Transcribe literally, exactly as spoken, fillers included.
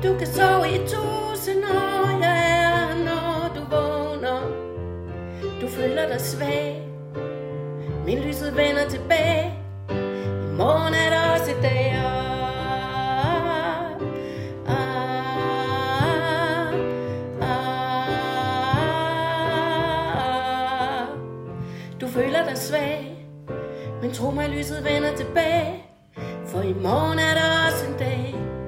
Du kan sove i tusind år, jeg er her, når du vågner. Du føler dig svag, men lyset vender tilbage. I morgen er der også i dag. Ah, ah, ah. Du føler dig svag, men tro mig, lyset vender tilbage. For i morgen er der også en dag.